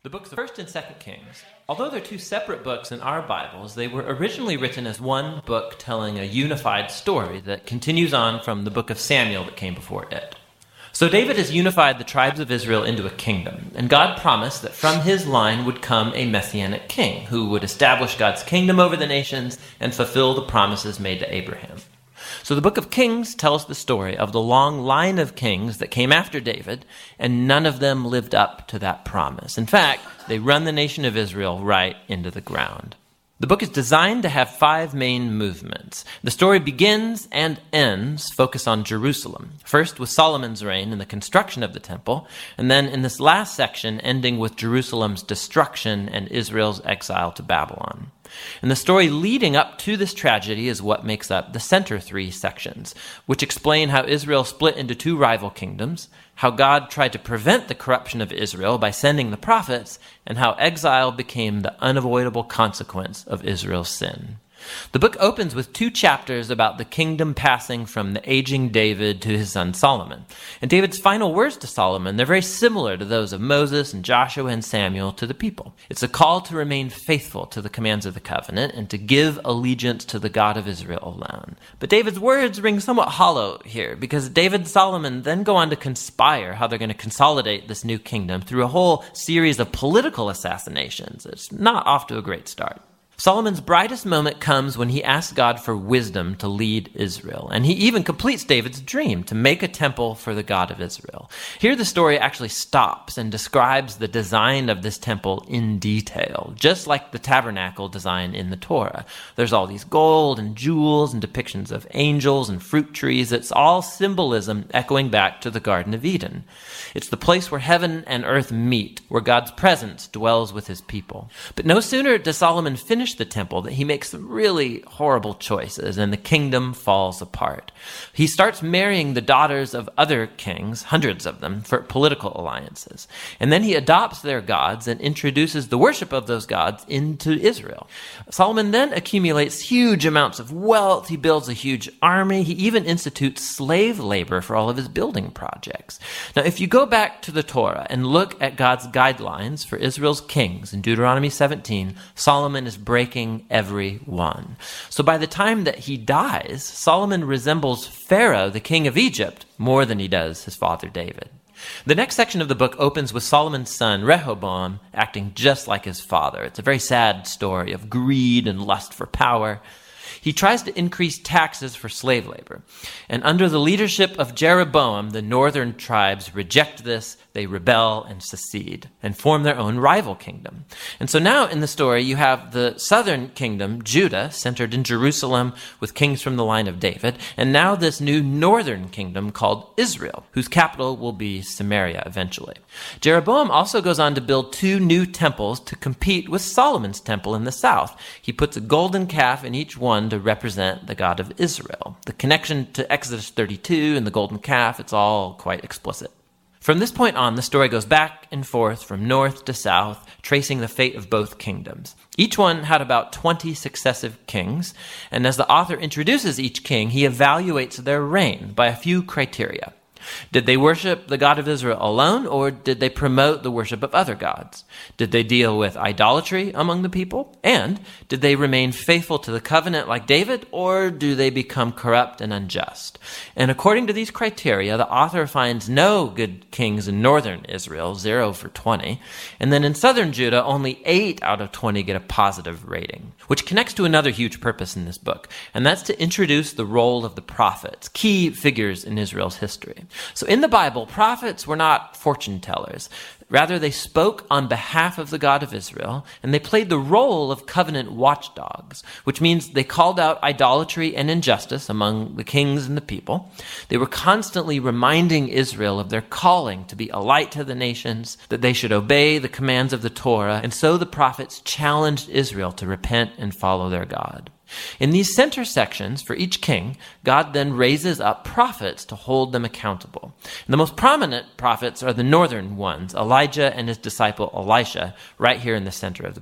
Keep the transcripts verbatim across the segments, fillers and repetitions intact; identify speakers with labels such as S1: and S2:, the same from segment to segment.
S1: The books of First and Second Kings, although they're two separate books in our Bibles, they were originally written as one book telling a unified story that continues on from the book of Samuel that came before it. So David has unified the tribes of Israel into a kingdom, and God promised that from his line would come a messianic king who would establish God's kingdom over the nations and fulfill the promises made to Abraham. So the book of Kings tells the story of the long line of kings that came after David, and none of them lived up to that promise. In fact, they run the nation of Israel right into the ground. The book is designed to have five main movements. The story begins and ends focus on Jerusalem, first with Solomon's reign and the construction of the temple, and then in this last section ending with Jerusalem's destruction and Israel's exile to Babylon. And the story leading up to this tragedy is what makes up the center three sections, which explain how Israel split into two rival kingdoms, how God tried to prevent the corruption of Israel by sending the prophets, and how exile became the unavoidable consequence of Israel's sin. The book opens with two chapters about the kingdom passing from the aging David to his son Solomon. And David's final words to Solomon, they're very similar to those of Moses and Joshua and Samuel to the people. It's a call to remain faithful to the commands of the covenant and to give allegiance to the God of Israel alone. But David's words ring somewhat hollow here because David and Solomon then go on to conspire how they're going to consolidate this new kingdom through a whole series of political assassinations. It's not off to a great start. Solomon's brightest moment comes when he asks God for wisdom to lead Israel, and he even completes David's dream to make a temple for the God of Israel. Here the story actually stops and describes the design of this temple in detail, just like the tabernacle design in the Torah. There's all these gold and jewels and depictions of angels and fruit trees. It's all symbolism echoing back to the Garden of Eden. It's the place where heaven and earth meet, where God's presence dwells with his people. But no sooner does Solomon finish the temple that he makes some really horrible choices and the kingdom falls apart. He starts marrying the daughters of other kings, hundreds of them, for political alliances. And then he adopts their gods and introduces the worship of those gods into Israel. Solomon then accumulates huge amounts of wealth. He builds a huge army. He even institutes slave labor for all of his building projects. Now, if you go back to the Torah and look at God's guidelines for Israel's kings in Deuteronomy seventeen, Solomon is breaking breaking every one. So by the time that he dies, Solomon resembles Pharaoh, the king of Egypt, more than he does his father David. The next section of the book opens with Solomon's son, Rehoboam, acting just like his father. It's a very sad story of greed and lust for power. He tries to increase taxes for slave labor. And under the leadership of Jeroboam, the northern tribes reject this, they rebel and secede, and form their own rival kingdom. And so now in the story, you have the southern kingdom, Judah, centered in Jerusalem with kings from the line of David, and now this new northern kingdom called Israel, whose capital will be Samaria eventually. Jeroboam also goes on to build two new temples to compete with Solomon's temple in the south. He puts a golden calf in each one to represent the God of Israel. The connection to Exodus thirty-two and the golden calf, it's all quite explicit. From this point on, the story goes back and forth from north to south, tracing the fate of both kingdoms. Each one had about twenty successive kings, and as the author introduces each king, he evaluates their reign by a few criteria. Did they worship the God of Israel alone, or did they promote the worship of other gods? Did they deal with idolatry among the people? And did they remain faithful to the covenant like David, or do they become corrupt and unjust? And according to these criteria, the author finds no good kings in northern Israel, zero for twenty. And then in southern Judah, only eight out of twenty get a positive rating, which connects to another huge purpose in this book, and that's to introduce the role of the prophets, key figures in Israel's history. So in the Bible, prophets were not fortune tellers. Rather, they spoke on behalf of the God of Israel, and they played the role of covenant watchdogs, which means they called out idolatry and injustice among the kings and the people. They were constantly reminding Israel of their calling to be a light to the nations, that they should obey the commands of the Torah, and so the prophets challenged Israel to repent and follow their God. In these center sections for each king, God then raises up prophets to hold them accountable. And the most prominent prophets are the northern ones, Elijah and his disciple Elisha, right here in the center of the book.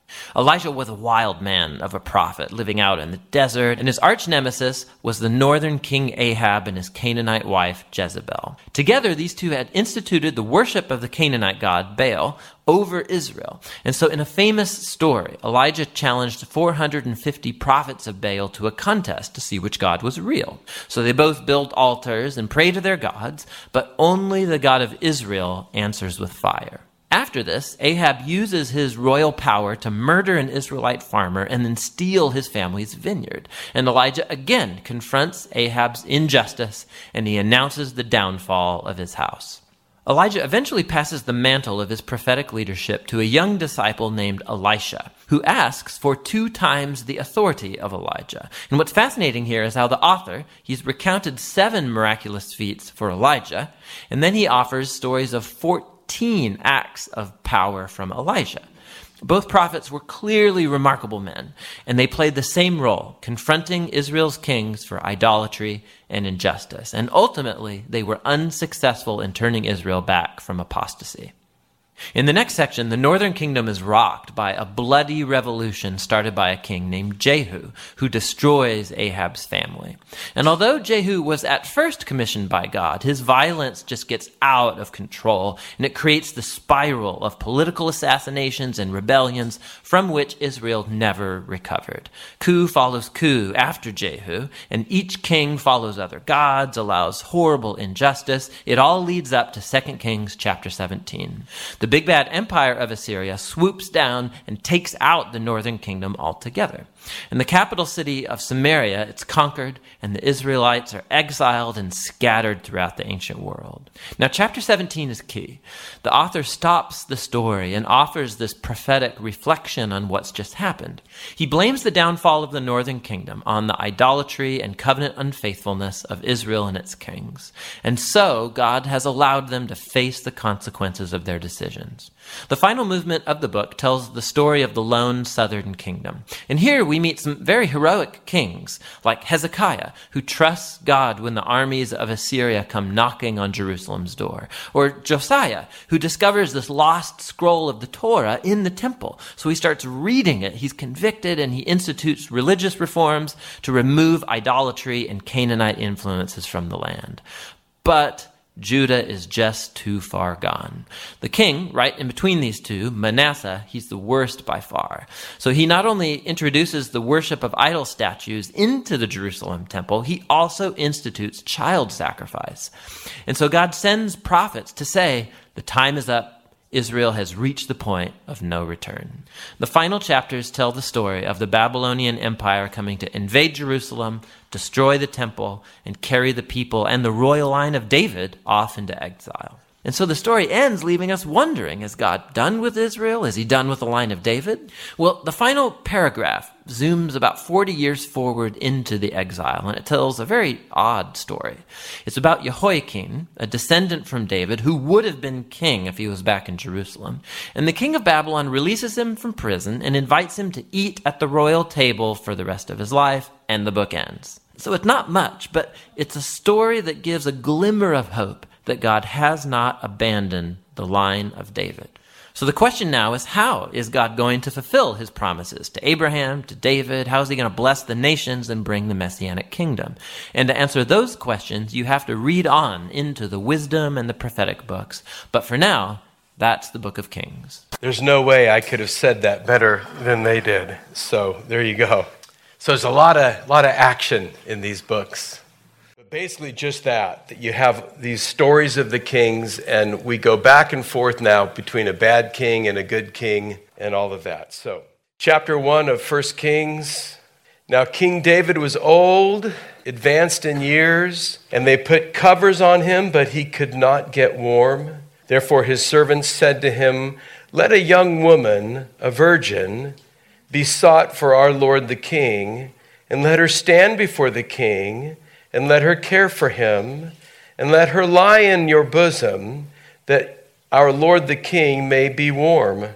S1: Elijah was a wild man of a prophet living out in the desert, and his arch nemesis was the northern king Ahab and his Canaanite wife Jezebel. Together, these two had instituted the worship of the Canaanite god Baal over Israel. And so in a famous story, Elijah challenged four hundred fifty prophets of Baal to a contest to see which god was real. So they both build altars and pray to their gods, but only the God of Israel answers with fire. After this, Ahab uses his royal power to murder an Israelite farmer and then steal his family's vineyard. And Elijah again confronts Ahab's injustice, and he announces the downfall of his house. Elijah eventually passes the mantle of his prophetic leadership to a young disciple named Elisha, who asks for two times the authority of Elijah. And what's fascinating here is how the author, he's recounted seven miraculous feats for Elijah, and then he offers stories of fourteen acts of power from Elijah. Both prophets were clearly remarkable men, and they played the same role, confronting Israel's kings for idolatry and injustice. And ultimately, they were unsuccessful in turning Israel back from apostasy. In the next section, the northern kingdom is rocked by a bloody revolution started by a king named Jehu, who destroys Ahab's family. And although Jehu was at first commissioned by God, his violence just gets out of control, and it creates the spiral of political assassinations and rebellions from which Israel never recovered. Coup follows coup after Jehu, and each king follows other gods, allows horrible injustice. It all leads up to Second Kings chapter seventeen. The big bad empire of Assyria swoops down and takes out the northern kingdom altogether. In the capital city of Samaria, it's conquered, and the Israelites are exiled and scattered throughout the ancient world. Now, chapter seventeen is key. The author stops the story and offers this prophetic reflection on what's just happened. He blames the downfall of the northern kingdom on the idolatry and covenant unfaithfulness of Israel and its kings. And so, God has allowed them to face the consequences of their decisions. The final movement of the book tells the story of the lone southern kingdom. And here we meet some very heroic kings, like Hezekiah, who trusts God when the armies of Assyria come knocking on Jerusalem's door. Or Josiah, who discovers this lost scroll of the Torah in the temple. So he starts reading it, he's convicted, and he institutes religious reforms to remove idolatry and Canaanite influences from the land. But Judah is just too far gone. The king, right in between these two, Manasseh, he's the worst by far. So he not only introduces the worship of idol statues into the Jerusalem temple, he also institutes child sacrifice. And so God sends prophets to say, the time is up. Israel has reached the point of no return. The final chapters tell the story of the Babylonian Empire coming to invade Jerusalem, destroy the temple, and carry the people and the royal line of David off into exile. And so the story ends leaving us wondering, is God done with Israel? Is he done with the line of David? Well, the final paragraph zooms about forty years forward into the exile, and it tells a very odd story. It's about Jehoiakim, a descendant from David, who would have been king if he was back in Jerusalem. And the king of Babylon releases him from prison and invites him to eat at the royal table for the rest of his life, and the book ends. So it's not much, but it's a story that gives a glimmer of hope that God has not abandoned the line of David. So the question now is, how is God going to fulfill his promises to Abraham, to David? How is he going to bless the nations and bring the Messianic kingdom? And to answer those questions, you have to read on into the wisdom and the prophetic books. But for now, that's the book of Kings.
S2: There's no way I could have said that better than they did. So there you go. So there's a lot of, lot of action in these books. Basically just that, that you have these stories of the kings, and we go back and forth now between a bad king and a good king and all of that. So, chapter one of First Kings. Now King David was old, advanced in years, and they put covers on him, but he could not get warm. Therefore his servants said to him, "Let a young woman, a virgin, be sought for our lord the king, and let her stand before the king, and let her care for him, and let her lie in your bosom, that our lord the king may be warm."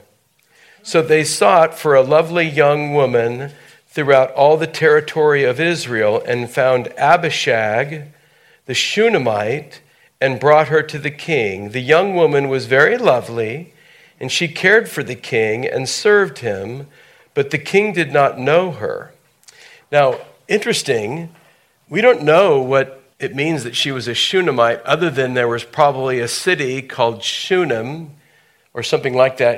S2: So they sought for a lovely young woman throughout all the territory of Israel, and found Abishag, the Shunammite, and brought her to the king. The young woman was very lovely, and she cared for the king and served him, but the king did not know her. Now, interesting, we don't know what it means that she was a Shunammite, other than there was probably a city called Shunem, or something like that,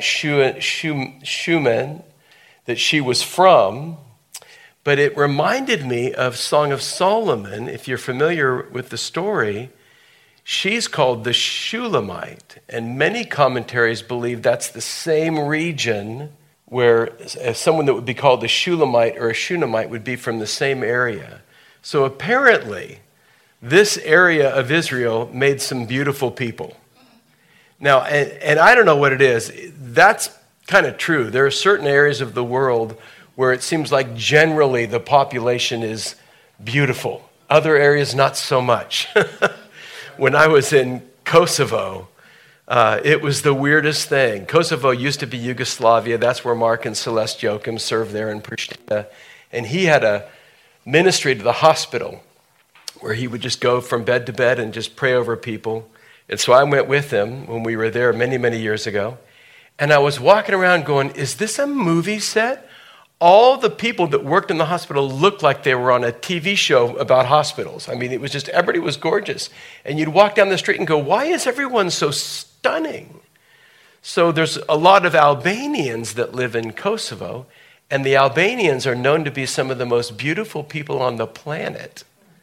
S2: Shunem, that she was from. But it reminded me of Song of Solomon. If you're familiar with the story, she's called the Shulamite. And many commentaries believe that's the same region where someone that would be called a Shulamite or a Shunammite would be from the same area. So apparently, this area of Israel made some beautiful people. Now, and, and I don't know what it is. That's kind of true. There are certain areas of the world where it seems like generally the population is beautiful. Other areas, not so much. When I was in Kosovo, uh, it was the weirdest thing. Kosovo used to be Yugoslavia. That's where Mark and Celeste Joachim served there in Pristina. And he had a ministry to the hospital where he would just go from bed to bed and just pray over people. And so I went with him when we were there many, many years ago. And I was walking around going, is this a movie set? All the people that worked in the hospital looked like they were on a T V show about hospitals. I mean, it was just, everybody was gorgeous. And you'd walk down the street and go, why is everyone so stunning? So there's a lot of Albanians that live in Kosovo, and the Albanians are known to be some of the most beautiful people on the planet.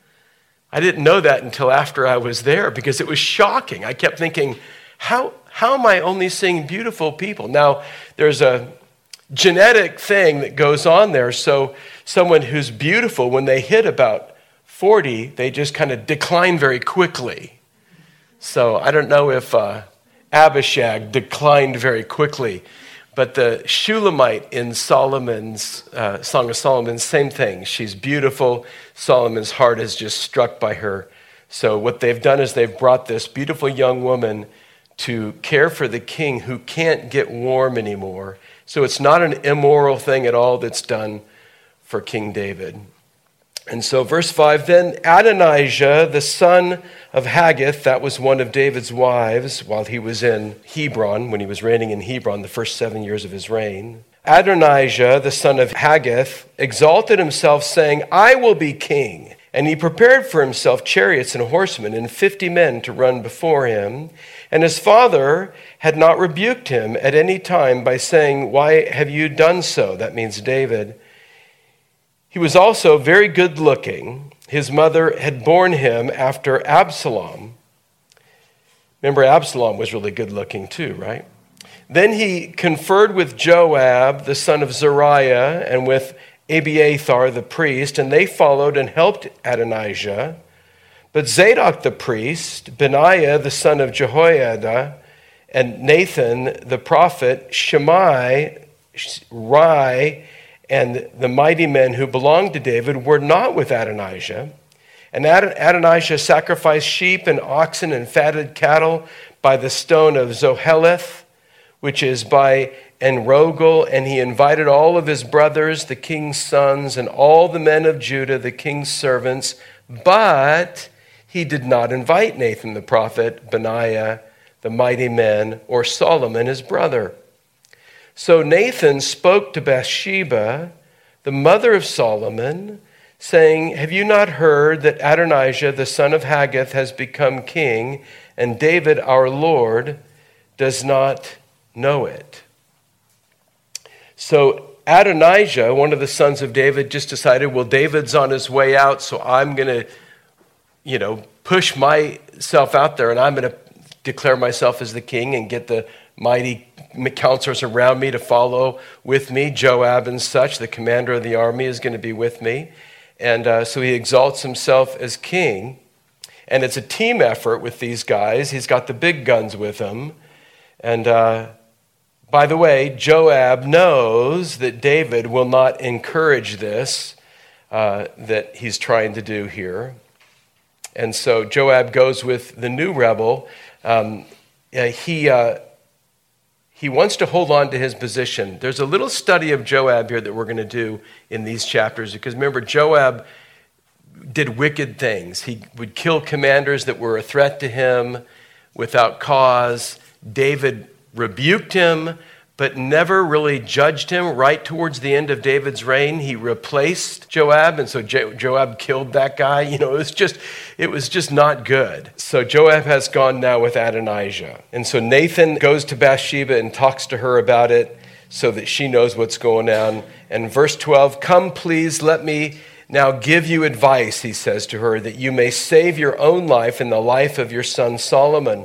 S2: I didn't know that until after I was there because it was shocking. I kept thinking, how, how am I only seeing beautiful people? Now, there's a genetic thing that goes on there. So someone who's beautiful, when they hit about forty, they just kind of decline very quickly. So I don't know if uh, Abishag declined very quickly, but the Shulamite in Solomon's uh, Song of Solomon, same thing. She's beautiful. Solomon's heart is just struck by her. So what they've done is they've brought this beautiful young woman to care for the king who can't get warm anymore. So it's not an immoral thing at all that's done for King David. And so verse five, then Adonijah, the son of Haggith, that was one of David's wives while he was in Hebron, when he was reigning in Hebron, the first seven years of his reign. Adonijah, the son of Haggith, exalted himself, saying, I will be king. And he prepared for himself chariots and horsemen and fifty men to run before him. And his father had not rebuked him at any time by saying, why have you done so? That means David. He was also very good looking. His mother had borne him after Absalom. Remember, Absalom was really good looking too, right? Then he conferred with Joab, the son of Zeruiah, and with Abiathar the priest, and they followed and helped Adonijah. But Zadok the priest, Benaiah the son of Jehoiada, and Nathan the prophet, Shimei, Rai, and the mighty men who belonged to David were not with Adonijah. And Adonijah sacrificed sheep and oxen and fatted cattle by the stone of Zoheleth, which is by Enrogel, and he invited all of his brothers, the king's sons, and all the men of Judah, the king's servants, but he did not invite Nathan the prophet, Benaiah, the mighty men, or Solomon his brother. So Nathan spoke to Bathsheba, the mother of Solomon, saying, have you not heard that Adonijah, the son of Haggith, has become king, and David, our Lord, does not know it? So Adonijah, one of the sons of David, just decided, well, David's on his way out, so I'm going to, you know, push myself out there, and I'm going to declare myself as the king and get the mighty counselors around me to follow with me. Joab and such, the commander of the army, is going to be with me. And uh, so he exalts himself as king. And it's a team effort with these guys. He's got the big guns with him. And uh, by the way, Joab knows that David will not encourage this uh, that he's trying to do here. And so Joab goes with the new rebel. Um, uh, he... Uh, He wants to hold on to his position. There's a little study of Joab here that we're going to do in these chapters, because remember, Joab did wicked things. He would kill commanders that were a threat to him without cause. David rebuked him, but never really judged him. Right towards the end of David's reign, he replaced Joab, and so jo- Joab killed that guy. You know, it was just, it was just not good. So Joab has gone now with Adonijah. And so Nathan goes to Bathsheba and talks to her about it so that she knows what's going on. And verse twelve, "Come, please, let me now give you advice," he says to her, "that you may save your own life and the life of your son Solomon.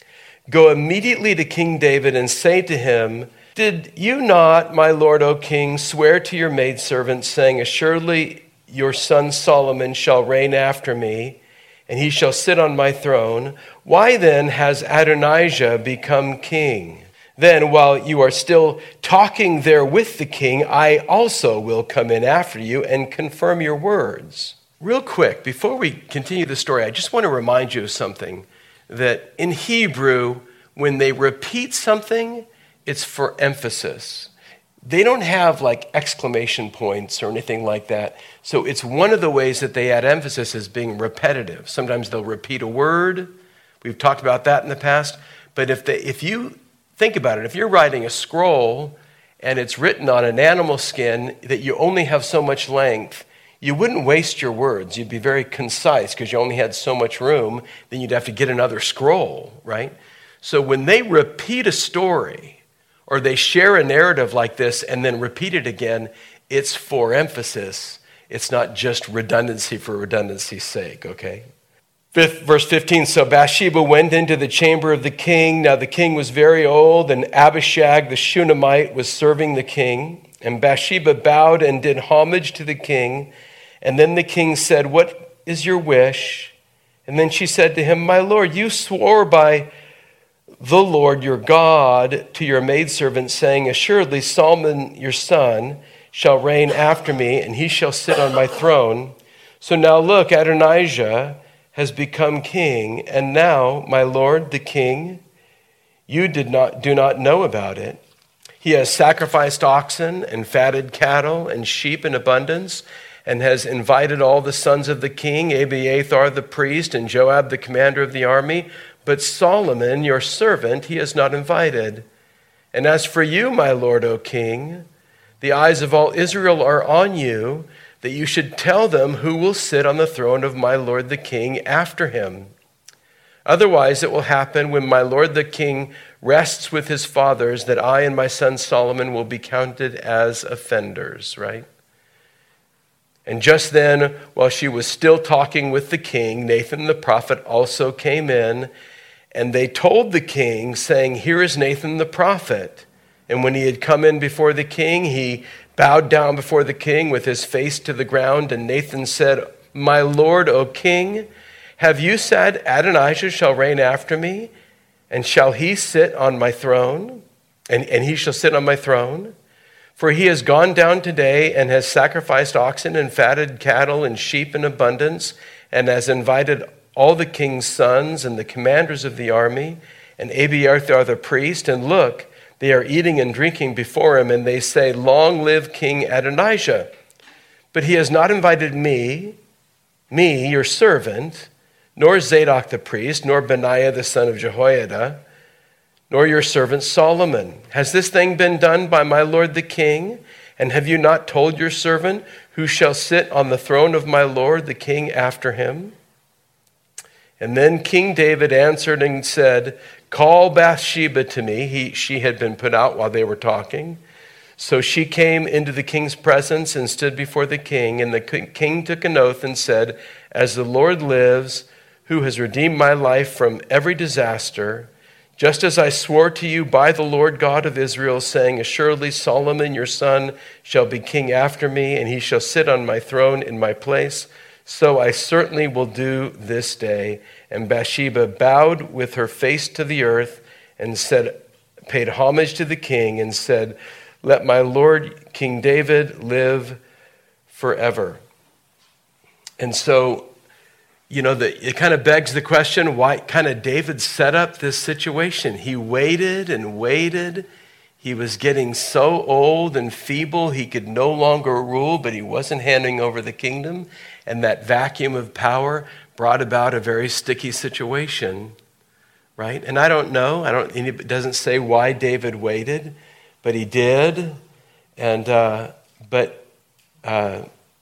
S2: Go immediately to King David and say to him, 'Did you not, my lord, O king, swear to your maidservant, saying, Assuredly your son Solomon shall reign after me, and he shall sit on my throne? Why then has Adonijah become king? Then while you are still talking there with the king, I also will come in after you and confirm your words.'" Real quick, before we continue the story, I just want to remind you of something. That in Hebrew, when they repeat something, it's for emphasis. They don't have like exclamation points or anything like that. So it's one of the ways that they add emphasis is being repetitive. Sometimes they'll repeat a word. We've talked about that in the past. But if they, if you think about it, if you're writing a scroll and it's written on an animal skin that you only have so much length, you wouldn't waste your words. You'd be very concise because you only had so much room. Then you'd have to get another scroll, right? So when they repeat a story or they share a narrative like this and then repeat it again, it's for emphasis. It's not just redundancy for redundancy's sake, okay? Fifth, verse fifteen, "So Bathsheba went into the chamber of the king. Now the king was very old, and Abishag the Shunammite was serving the king. And Bathsheba bowed and did homage to the king. And then the king said, 'What is your wish?' And then she said to him, 'My lord, you swore by the Lord your God to your maidservant, saying, Assuredly Solomon your son shall reign after me, and he shall sit on my throne. So now look, Adonijah has become king, and now, my lord the king, you did not do not know about it. He has sacrificed oxen and fatted cattle and sheep in abundance, and has invited all the sons of the king, Abiathar the priest, and Joab the commander of the army. But Solomon, your servant, he has not invited. And as for you, my lord, O king, the eyes of all Israel are on you, that you should tell them who will sit on the throne of my lord the king after him. Otherwise it will happen when my lord the king rests with his fathers that I and my son Solomon will be counted as offenders," right? And just then, while she was still talking with the king, Nathan the prophet also came in, and they told the king, saying, "Here is Nathan the prophet." And when he had come in before the king, he bowed down before the king with his face to the ground. And Nathan said, "My lord, O king, have you said, Adonijah shall reign after me? And shall he sit on my throne? And, and he shall sit on my throne? For he has gone down today and has sacrificed oxen and fatted cattle and sheep in abundance, and has invited all the king's sons and the commanders of the army, and Abiathar the priest. And look, they are eating and drinking before him, and they say, Long live King Adonijah. But he has not invited me, me, your servant, nor Zadok the priest, nor Benaiah the son of Jehoiada, nor your servant Solomon. Has this thing been done by my lord the king? And have you not told your servant who shall sit on the throne of my lord the king after him?" And then King David answered and said, "Call Bathsheba to me." He, she had been put out while they were talking. So she came into the king's presence and stood before the king. And the king took an oath and said, "As the Lord lives, who has redeemed my life from every disaster, just as I swore to you by the Lord God of Israel, saying, Assuredly Solomon your son shall be king after me, and he shall sit on my throne in my place, so I certainly will do this day." And Bathsheba bowed with her face to the earth and said, paid homage to the king and said, "Let my lord King David live forever." And so, you know, the, it kind of begs the question, why kind of David set up this situation. He waited and waited. He was getting so old and feeble, he could no longer rule, but he wasn't handing over the kingdom. And that vacuum of power brought about a very sticky situation, right? And I don't know, I don't, it doesn't say why David waited, but he did. And uh, but uh,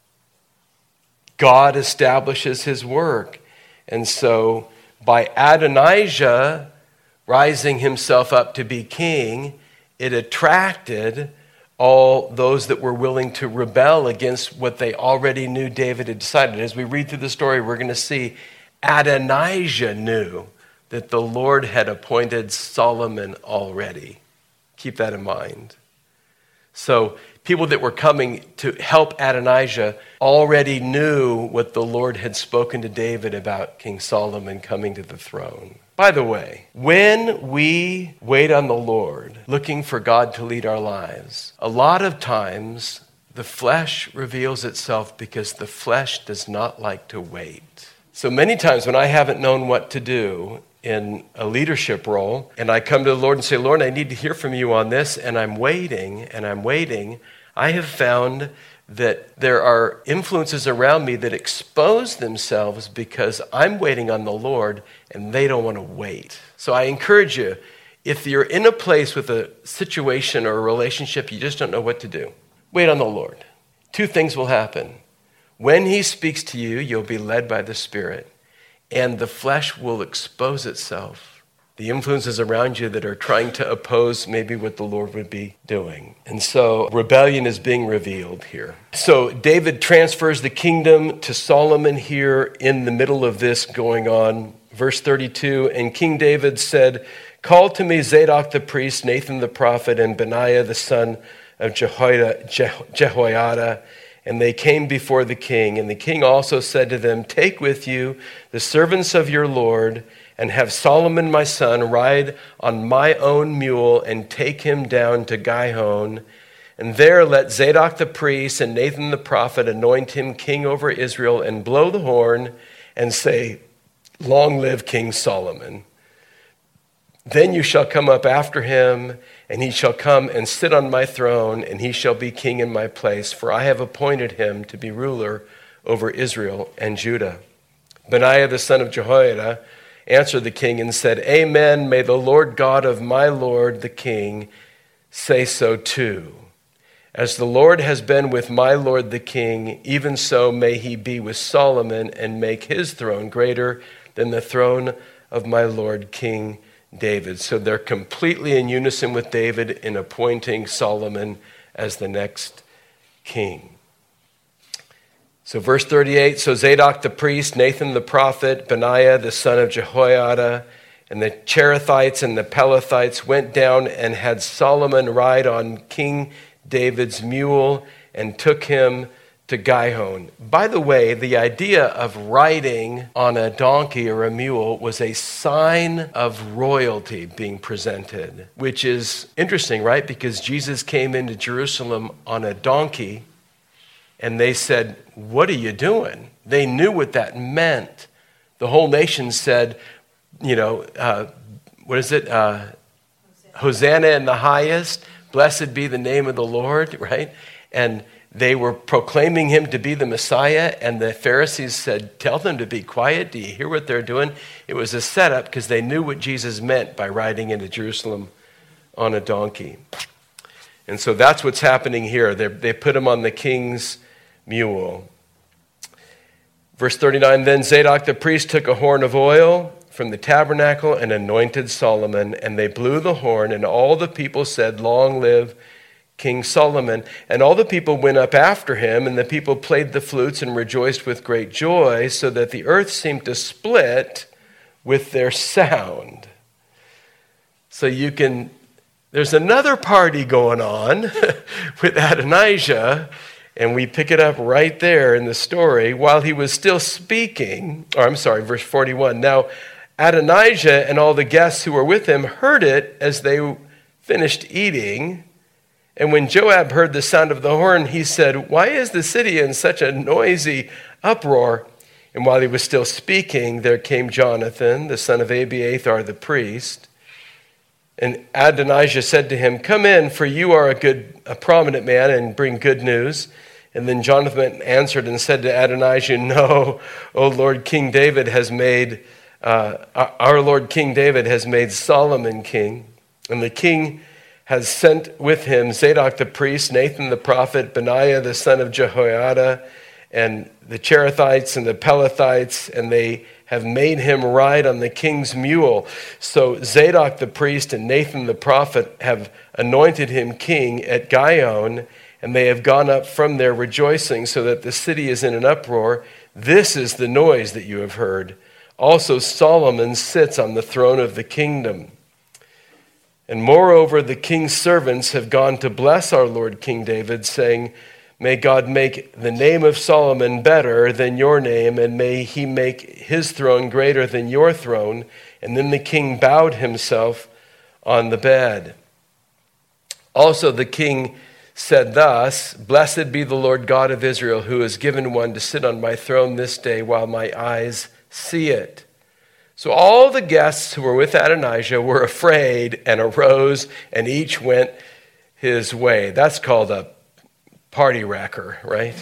S2: God establishes his work. And so by Adonijah rising himself up to be king, it attracted all those that were willing to rebel against what they already knew David had decided. As we read through the story, we're going to see Adonijah knew that the Lord had appointed Solomon already. Keep that in mind. So people that were coming to help Adonijah already knew what the Lord had spoken to David about King Solomon coming to the throne. By the way, when we wait on the Lord, looking for God to lead our lives, a lot of times the flesh reveals itself because the flesh does not like to wait. So many times when I haven't known what to do in a leadership role, and I come to the Lord and say, Lord, I need to hear from you on this, and I'm waiting, and I'm waiting, I have found that there are influences around me that expose themselves because I'm waiting on the Lord and they don't want to wait. So I encourage you, if you're in a place with a situation or a relationship you just don't know what to do, wait on the Lord. Two things will happen. When he speaks to you, you'll be led by the Spirit, and the flesh will expose itself. The influences around you that are trying to oppose maybe what the Lord would be doing. And so rebellion is being revealed here. So David transfers the kingdom to Solomon here in the middle of this going on. Verse thirty-two, and King David said, call to me Zadok the priest, Nathan the prophet, and Benaiah the son of Jehoiada, Jehoiada. And they came before the king. And the king also said to them, take with you the servants of your Lord, and have Solomon my son ride on my own mule and take him down to Gihon. And there let Zadok the priest and Nathan the prophet anoint him king over Israel and blow the horn and say, long live King Solomon. Then you shall come up after him, and he shall come and sit on my throne, and he shall be king in my place, for I have appointed him to be ruler over Israel and Judah. Benaiah the son of Jehoiada answered the king and said, amen, may the Lord God of my Lord the king say so too. As the Lord has been with my Lord the king, even so may he be with Solomon and make his throne greater than the throne of my Lord King David. So they're completely in unison with David in appointing Solomon as the next king. So verse thirty-eight, so Zadok the priest, Nathan the prophet, Benaiah the son of Jehoiada, and the Cherethites and the Pelethites went down and had Solomon ride on King David's mule and took him to Gihon. By the way, the idea of riding on a donkey or a mule was a sign of royalty being presented, which is interesting, right? Because Jesus came into Jerusalem on a donkey, and they said, what are you doing? They knew what that meant. The whole nation said, you know, uh, what is it? Uh, Hosanna in the highest. Blessed be the name of the Lord, right? And they were proclaiming him to be the Messiah, and the Pharisees said, tell them to be quiet. Do you hear what they're doing? It was a setup because they knew what Jesus meant by riding into Jerusalem on a donkey. And so that's what's happening here. They, they put him on the king's mule. Verse thirty-nine, then Zadok the priest took a horn of oil from the tabernacle and anointed Solomon, and they blew the horn, and all the people said, long live King Solomon. And all the people went up after him, and the people played the flutes and rejoiced with great joy, so that the earth seemed to split with their sound. So you can, there's another party going on with Adonijah, and we pick it up right there in the story. While he was still speaking, or I'm sorry, verse forty-one. Now Adonijah and all the guests who were with him heard it as they finished eating. And when Joab heard the sound of the horn, he said, why is the city in such a noisy uproar? And while he was still speaking, there came Jonathan, the son of Abiathar the priest. And Adonijah said to him, come in, for you are a good, a prominent man, and bring good news. And then Jonathan answered and said to Adonijah, no, O Lord, King David has made, uh, our Lord King David has made Solomon king. And the king has sent with him Zadok the priest, Nathan the prophet, Benaiah the son of Jehoiada, and the Cherethites and the Pelethites, and they have made him ride on the king's mule. So Zadok the priest and Nathan the prophet have anointed him king at Gihon, and they have gone up from there rejoicing, so that the city is in an uproar. This is the noise that you have heard. Also Solomon sits on the throne of the kingdom. And moreover, the king's servants have gone to bless our Lord King David, saying, may God make the name of Solomon better than your name, and may he make his throne greater than your throne. And then the king bowed himself on the bed. Also the king said thus, blessed be the Lord God of Israel, who has given one to sit on my throne this day while my eyes see it. So all the guests who were with Adonijah were afraid and arose, and each went his way. That's called a party wrecker, right?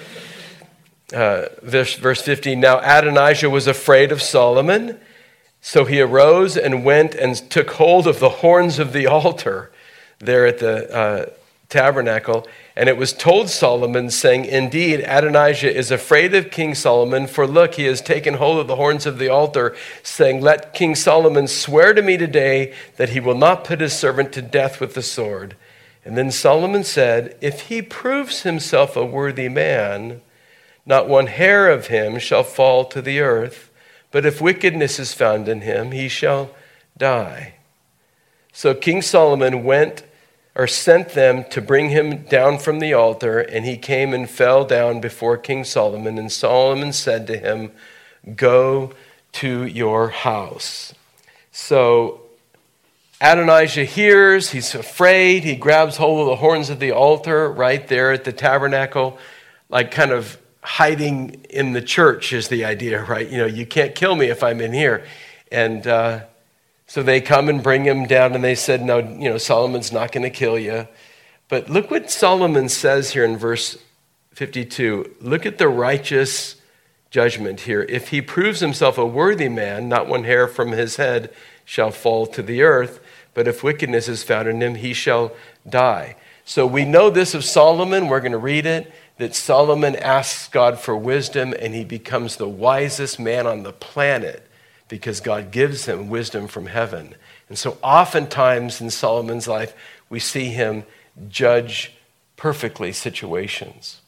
S2: Uh, verse, verse fifteen, now Adonijah was afraid of Solomon, so he arose and went and took hold of the horns of the altar there at the uh, tabernacle. And it was told Solomon, saying, indeed, Adonijah is afraid of King Solomon, for look, he has taken hold of the horns of the altar, saying, let King Solomon swear to me today that he will not put his servant to death with the sword. And then Solomon said, if he proves himself a worthy man, not one hair of him shall fall to the earth, but if wickedness is found in him, he shall die. So King Solomon went or sent them to bring him down from the altar, and he came and fell down before King Solomon. And Solomon said to him, go to your house. So Adonijah hears, he's afraid, he grabs hold of the horns of the altar right there at the tabernacle, like kind of hiding in the church is the idea, right? You know, you can't kill me if I'm in here. And uh, so they come and bring him down, and they said, no, you know, Solomon's not going to kill you. But look what Solomon says here in verse fifty-two. Look at the righteous judgment here. If he proves himself a worthy man, not one hair from his head shall fall to the earth, but if wickedness is found in him, he shall die. So we know this of Solomon. We're going to read it, that Solomon asks God for wisdom, and he becomes the wisest man on the planet, because God gives him wisdom from heaven. And so oftentimes in Solomon's life, we see him judge perfectly situations.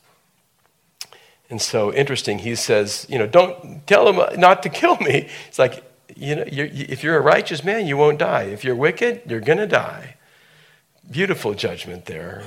S2: And so interesting, he says, you know, don't tell him not to kill me. It's like, you know, you're, if you're a righteous man, you won't die. If you're wicked, you're going to die. Beautiful judgment there.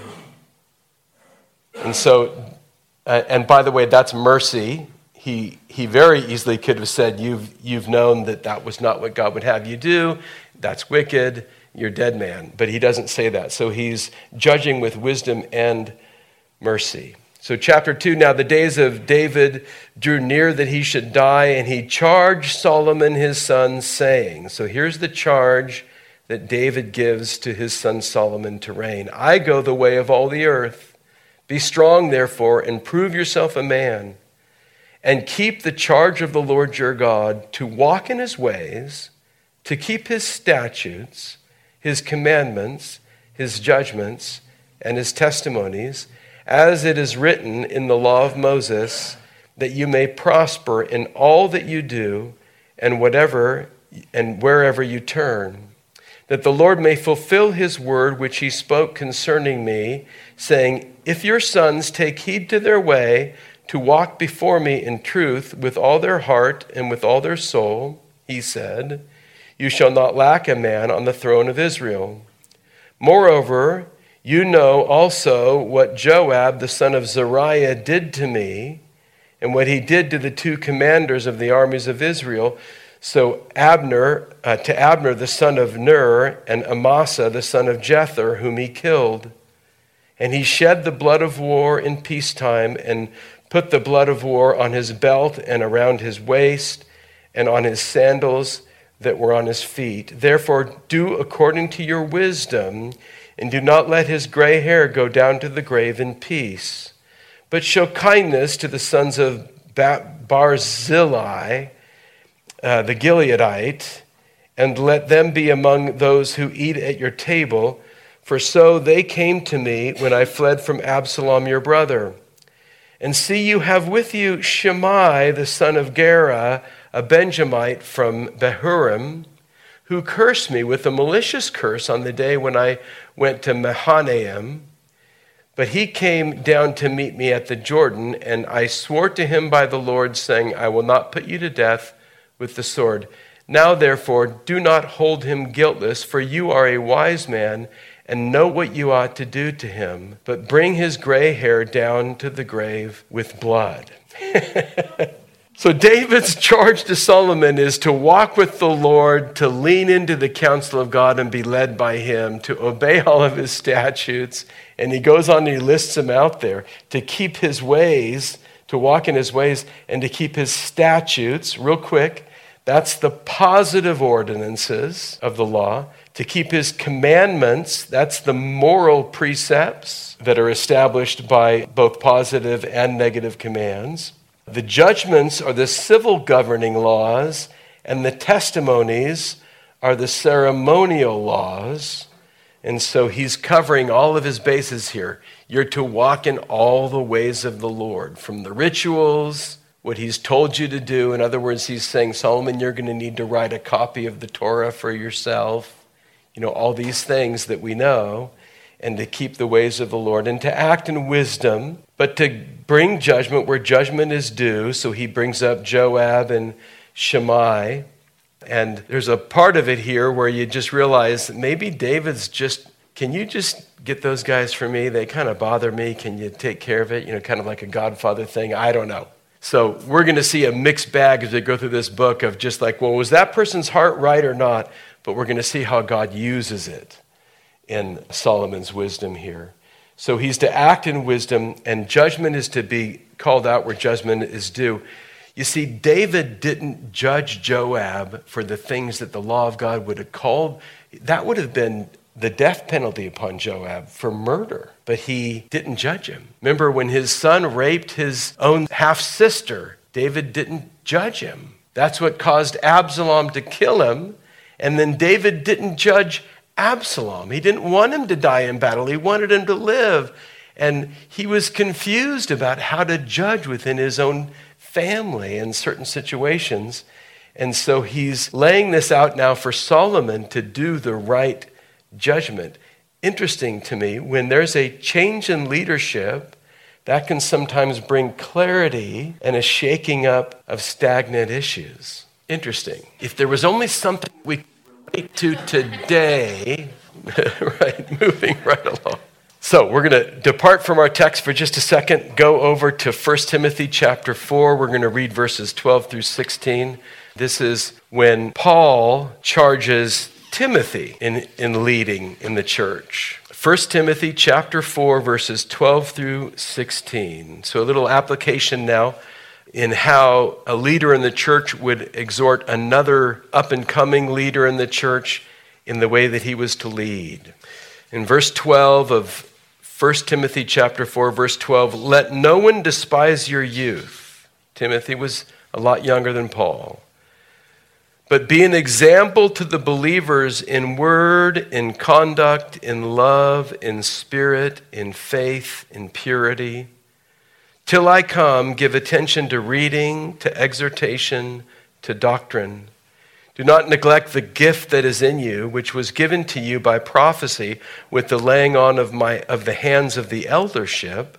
S2: And so, uh, and by the way, that's mercy. He he very easily could have said, you've, you've known that that was not what God would have you do. That's wicked. You're dead man. But he doesn't say that. So he's judging with wisdom and mercy. So chapter two, now the days of David drew near that he should die, and he charged Solomon his son, saying, so here's the charge that David gives to his son Solomon to reign. I go the way of all the earth. Be strong, therefore, and prove yourself a man, and keep the charge of the Lord your God, to walk in his ways, to keep his statutes, his commandments, his judgments, and his testimonies, as it is written in the law of Moses, that you may prosper in all that you do, and whatever and wherever you turn, that the Lord may fulfill his word which he spoke concerning me, saying, if your sons take heed to their way, to walk before me in truth with all their heart and with all their soul, he said, you shall not lack a man on the throne of Israel. Moreover, you know also what Joab, the son of Zeruiah, did to me, and what he did to the two commanders of the armies of Israel. So Abner, uh, to Abner, the son of Ner, and Amasa, the son of Jether, whom he killed. And he shed the blood of war in peacetime, and put the blood of war on his belt and around his waist, and on his sandals that were on his feet. Therefore, do according to your wisdom, and do not let his gray hair go down to the grave in peace. But show kindness to the sons of Barzillai, uh, the Gileadite, and let them be among those who eat at your table. For so they came to me when I fled from Absalom your brother. And see, you have with you Shimei, the son of Gera, a Benjamite from Bahurim, who cursed me with a malicious curse on the day when I went to Mahanaim. But he came down to meet me at the Jordan, and I swore to him by the Lord, saying, I will not put you to death with the sword. Now, therefore, do not hold him guiltless, for you are a wise man, and know what you ought to do to him, but bring his gray hair down to the grave with blood. So David's charge to Solomon is to walk with the Lord, to lean into the counsel of God and be led by him, to obey all of his statutes. And he goes on and he lists them out there, to keep his ways, to walk in his ways, and to keep his statutes. Real quick, that's the positive ordinances of the law. To keep his commandments, that's the moral precepts that are established by both positive and negative commands. The judgments are the civil governing laws, and the testimonies are the ceremonial laws. And so he's covering all of his bases here. You're to walk in all the ways of the Lord, from the rituals, what he's told you to do. In other words, he's saying, Solomon, you're going to need to write a copy of the Torah for yourself. You know, all these things that we know, and to keep the ways of the Lord, and to act in wisdom, but to bring judgment where judgment is due. So he brings up Joab and Shimei. And there's a part of it here where you just realize that maybe David's just, can you just get those guys for me? They kind of bother me. Can you take care of it? You know, kind of like a Godfather thing. I don't know. So we're going to see a mixed bag as we go through this book of just like, well, was that person's heart right or not? But we're going to see how God uses it in Solomon's wisdom here. So he's to act in wisdom, and judgment is to be called out where judgment is due. You see, David didn't judge Joab for the things that the law of God would have called. That would have been the death penalty upon Joab for murder, but he didn't judge him. Remember, when his son raped his own half-sister, David didn't judge him. That's what caused Absalom to kill him, and then David didn't judge Absalom. He didn't want him to die in battle. He wanted him to live. And he was confused about how to judge within his own family in certain situations. And so he's laying this out now for Solomon to do the right judgment. Interesting to me, when there's a change in leadership, that can sometimes bring clarity and a shaking up of stagnant issues. Interesting. If there was only something we could relate to today, right, moving right along. So we're going to depart from our text for just a second, go over to First Timothy chapter four. We're going to read verses twelve through sixteen. This is when Paul charges Timothy in, in leading in the church. First Timothy chapter four, verses twelve through sixteen. So a little application now in how a leader in the church would exhort another up-and-coming leader in the church in the way that he was to lead. In verse twelve of First Timothy chapter four, verse twelve, let no one despise your youth. Timothy was a lot younger than Paul. But be an example to the believers in word, in conduct, in love, in spirit, in faith, in purity. Till I come, give attention to reading, to exhortation, to doctrine. Do not neglect the gift that is in you, which was given to you by prophecy with the laying on of my of the hands of the eldership.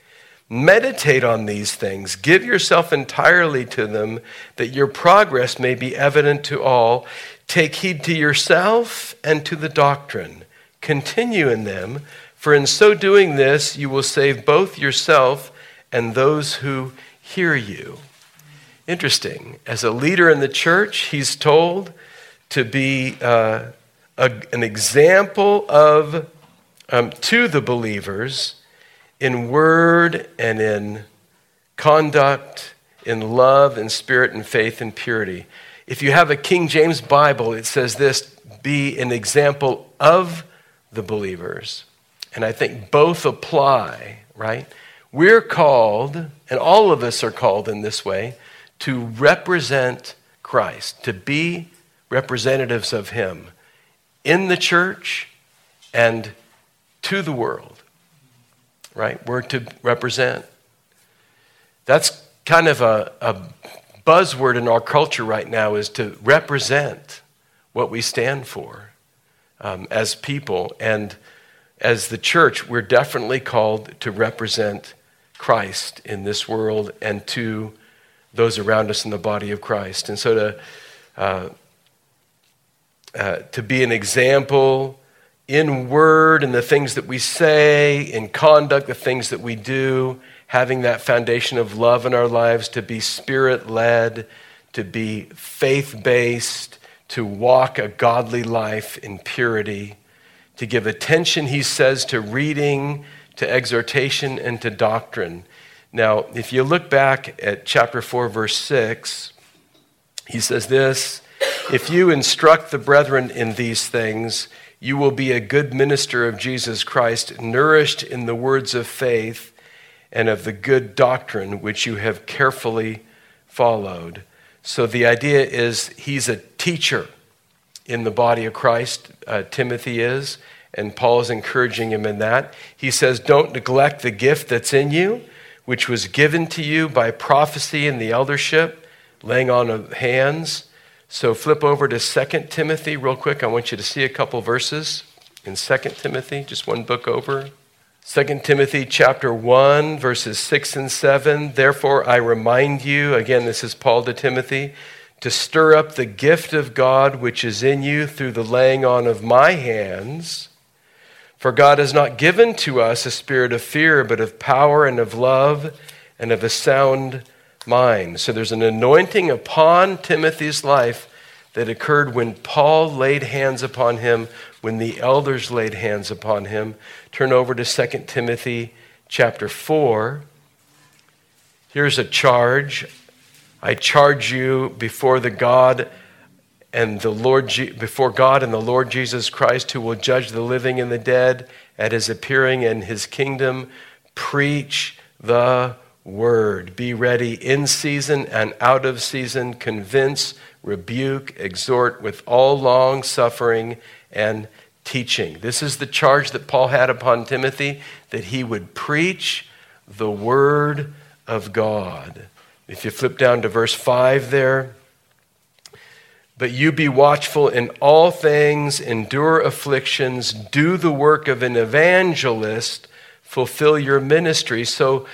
S2: Meditate on these things. Give yourself entirely to them, that your progress may be evident to all. Take heed to yourself and to the doctrine. Continue in them, for in so doing this, you will save both yourself and those who hear you. Interesting. As a leader in the church, he's told to be uh, a, an example of um, to the believers in word and in conduct, in love and spirit and faith and purity. If you have a King James Bible, it says this, be an example of the believers. And I think both apply, right? We're called, and all of us are called in this way, to represent Christ, to be representatives of him in the church and to the world, right? We're to represent. That's kind of a, a buzzword in our culture right now, is to represent what we stand for um, as people. And as the church, we're definitely called to represent Christ in this world and to those around us in the body of Christ. And so to uh, uh, to be an example in word and the things that we say, in conduct, the things that we do, having that foundation of love in our lives, to be spirit-led, to be faith-based, to walk a godly life in purity, to give attention, he says, to reading, to exhortation, and to doctrine. Now, if you look back at chapter four, verse six, he says this: if you instruct the brethren in these things, you will be a good minister of Jesus Christ, nourished in the words of faith and of the good doctrine which you have carefully followed. So the idea is he's a teacher in the body of Christ, uh, Timothy is, and Paul is encouraging him in that. He says, don't neglect the gift that's in you, which was given to you by prophecy and the eldership, laying on of hands. So flip over to Second Timothy real quick. I want you to see a couple verses in Second Timothy, just one book over. Second Timothy chapter one, verses six and seven. Therefore I remind you, again, this is Paul to Timothy, to stir up the gift of God which is in you through the laying on of my hands. For God has not given to us a spirit of fear, but of power and of love and of a sound mind. So there's an anointing upon Timothy's life that occurred when Paul laid hands upon him, when the elders laid hands upon him. Turn over to Second Timothy chapter four. Here's a charge. I charge you before the God and the Lord, before God and the Lord Jesus Christ, who will judge the living and the dead at his appearing in his kingdom. Preach the word. Be ready in season and out of season. Convince, rebuke, exhort with all long suffering and teaching. This is the charge that Paul had upon Timothy, that he would preach the word of God. If you flip down to verse five there, but you be watchful in all things, endure afflictions, do the work of an evangelist, fulfill your ministry. So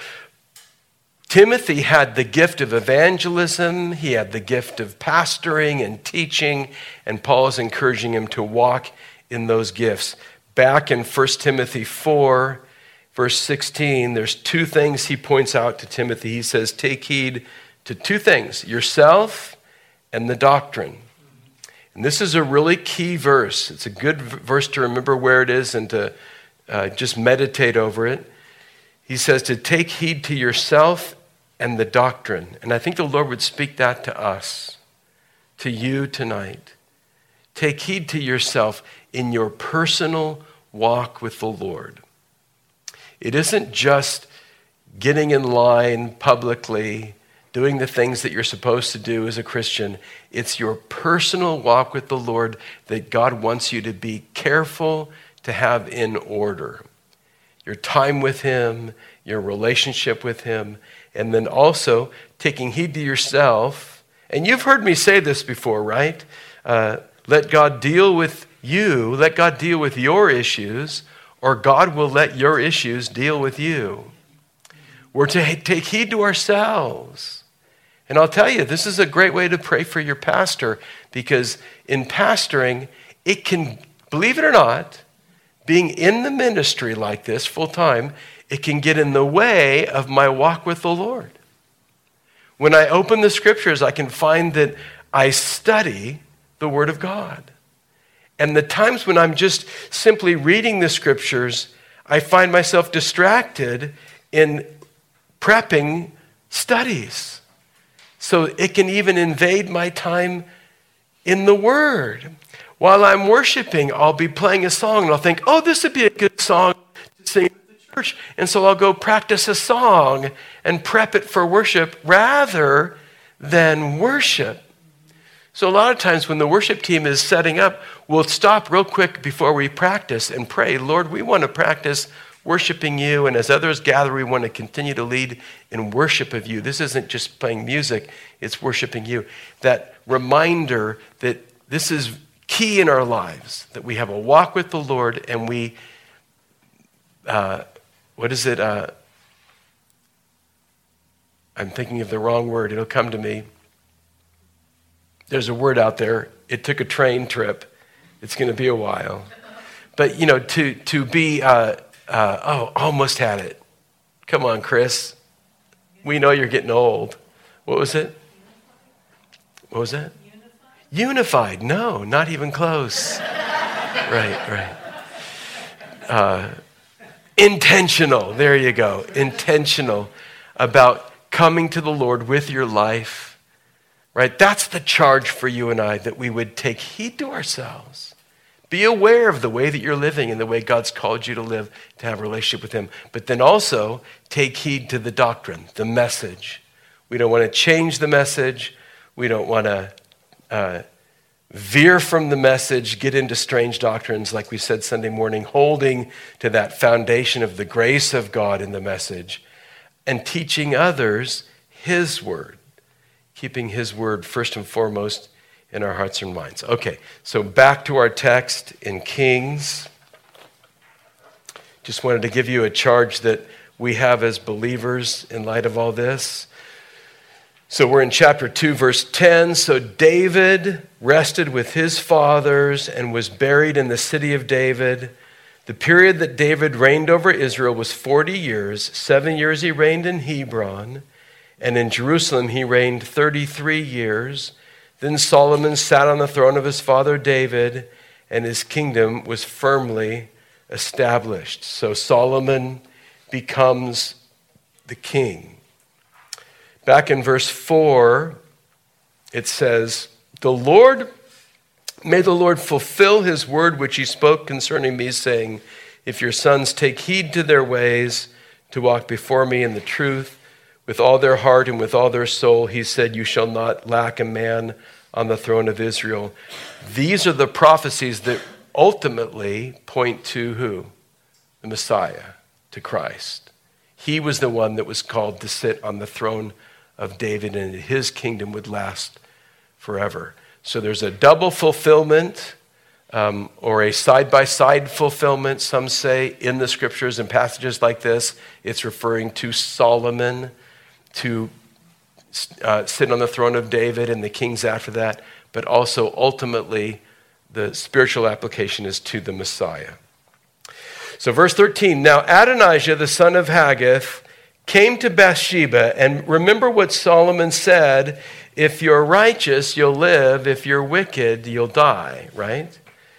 S2: Timothy had the gift of evangelism, he had the gift of pastoring and teaching, and Paul is encouraging him to walk in those gifts. Back in First Timothy four, verse sixteen, there's two things he points out to Timothy. He says, take heed to two things, yourself and the doctrine. And this is a really key verse. It's a good verse to remember where it is and to uh, just meditate over it. He says to take heed to yourself and the doctrine. And I think the Lord would speak that to us, to you tonight. Take heed to yourself in your personal walk with the Lord. It isn't just getting in line publicly, doing the things that you're supposed to do as a Christian. It's your personal walk with the Lord that God wants you to be careful to have in order. Your time with him, your relationship with him, and then also taking heed to yourself. And you've heard me say this before, right? Uh, let God deal with you, let God deal with your issues, or God will let your issues deal with you. We're to take heed to ourselves. And I'll tell you, this is a great way to pray for your pastor, because in pastoring, it can, believe it or not, being in the ministry like this full time, it can get in the way of my walk with the Lord. When I open the scriptures, I can find that I study the Word of God. And the times when I'm just simply reading the scriptures, I find myself distracted in prepping studies. So it can even invade my time in the Word. While I'm worshiping, I'll be playing a song and I'll think, oh, this would be a good song to sing at the church. And so I'll go practice a song and prep it for worship rather than worship. So a lot of times when the worship team is setting up, we'll stop real quick before we practice and pray, Lord, we want to practice worshiping you. And as others gather, we want to continue to lead in worship of you. This isn't just playing music, it's worshiping you. That reminder that this is key in our lives, that we have a walk with the Lord and we, uh, what is it? Uh, I'm thinking of the wrong word. It'll come to me. There's a word out there. It took a train trip. It's going to be a while. But, you know, to to be, uh, uh, oh, almost had it. Come on, Chris. We know you're getting old. What was it? What was that? Unified. Unified. No, not even close. Right, right. Uh, intentional. There you go. Intentional about coming to the Lord with your life. Right? That's the charge for you and I, that we would take heed to ourselves. Be aware of the way that you're living and the way God's called you to live, to have a relationship with him. But then also take heed to the doctrine, the message. We don't want to change the message. We don't want to uh, veer from the message, get into strange doctrines, like we said Sunday morning, holding to that foundation of the grace of God in the message and teaching others his word. Keeping his word first and foremost in our hearts and minds. Okay, so back to our text in Kings. Just wanted to give you a charge that we have as believers in light of all this. So we're in chapter two, verse ten. So David rested with his fathers and was buried in the city of David. The period that David reigned over Israel was forty years. Seven years he reigned in Hebron. And in Jerusalem he reigned thirty-three years. Then Solomon sat on the throne of his father David, and his kingdom was firmly established. So Solomon becomes the king. Back in verse four, it says, "The Lord, may the Lord fulfill his word which he spoke concerning me, saying, if your sons take heed to their ways, to walk before me in the truth, with all their heart and with all their soul, he said, you shall not lack a man on the throne of Israel." These are the prophecies that ultimately point to who? The Messiah, to Christ. He was the one that was called to sit on the throne of David, and his kingdom would last forever. So there's a double fulfillment, um, or a side-by-side fulfillment, some say, in the scriptures and passages like this. It's referring to Solomon, to uh, sit on the throne of David and the kings after that, but also ultimately the spiritual application is to the Messiah. So verse thirteen, now Adonijah, the son of Haggith, came to Bathsheba, and remember what Solomon said, if you're righteous, you'll live, if you're wicked, you'll die, right?